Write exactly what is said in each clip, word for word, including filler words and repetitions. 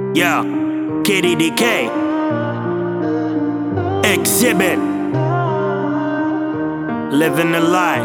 Yeah, K D D K Exhibit. Living a lie,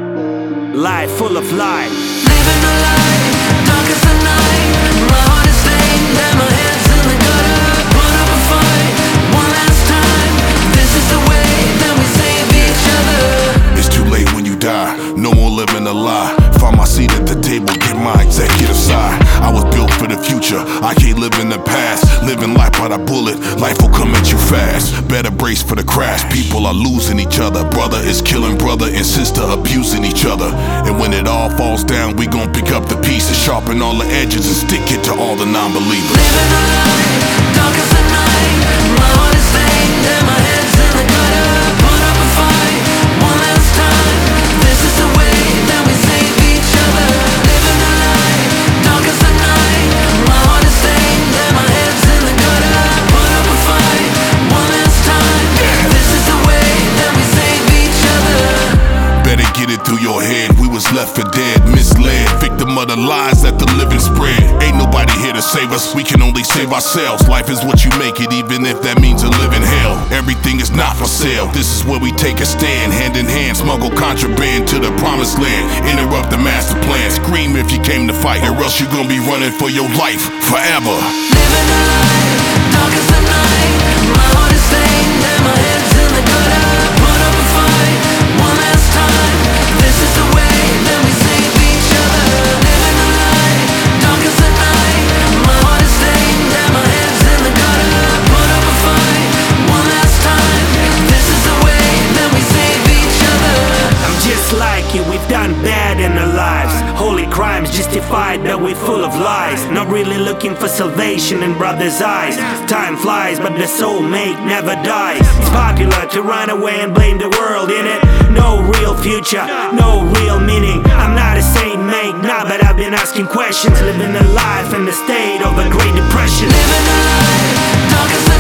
lie full of lie. Living a lie, dark as the night. My heart is stained and my head's in the gutter. Put up a fight, one last time. This is the way that we save each other. It's too late when you die, no more living a lie. Find my seat at the table, get my executive side. I was built for the future, I can't live in the past. Living life by the bullet, life will come at you fast. Better brace for the crash, people are losing each other. Brother is killing brother and sister abusing each other. And when it all falls down, we gon' pick up the pieces, sharpen all the edges and stick it to all the non-believers. Living a lie, dark as the night. My heart is stained and my head's in the gutter. Put up a fight, one last time. This is the way that we save each other. Living a lie, dark as the night. My heart is stained and my head's in the gutter. Put up a fight, one last time. This is the way that we save each other. Better get it through your head, we was left for dead, misled, victim of the lies that the living spread. Ain't nobody here to save us, we can only save ourselves. Life is what you make it, even if that means a living hell. Everything is not for sale, this is where we take a stand. Hand in hand, smuggle contraband to the promised land. Interrupt the master plan, scream if you came to fight, or else you're gonna be running for your life forever. Living a lie, dark as the night. My heart is stained and my head's in the gutter. Put up a fight, one last time. This is the way that we save each other. Living a lie, dark as the night. My heart is stained and my head's in the gutter. Put up a fight, one last time. This is the way that we save each other. I'm just like you, we've done bad in our lives. Holy crimes justified, but we're full of lies. Not really looking for salvation in brothers' eyes. Time flies, but the soulmate never dies. It's popular to run away and blame the world in it. No real future, no real meaning. I'm not a saint, mate, nah, but I've been asking questions. Living a life in the state of a Great Depression. Living a lie, dark as the